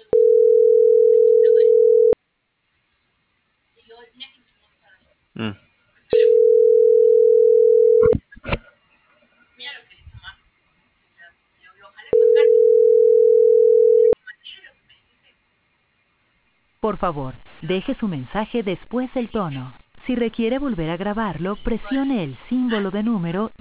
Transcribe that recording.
Mm. Por favor, deje su mensaje después del tono. Si requiere volver a grabarlo, presione el símbolo de número